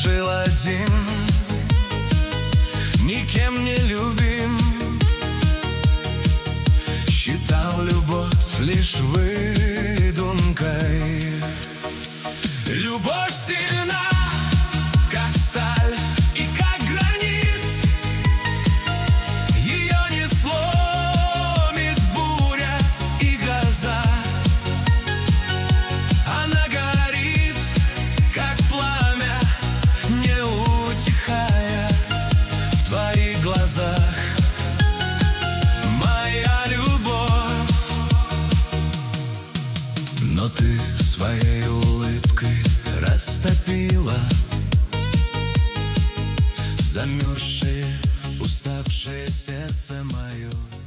жил один, никем не любим, считал любовь лишь выдумкой. Любовь сильна, как сталь и как гранит, ее не сломит буря и гроза. Она горит, как пламя, не утихая в твоих глазах. Моя любовь, но ты своей улыбкой растопила замерзшее, уставшее сердце мое.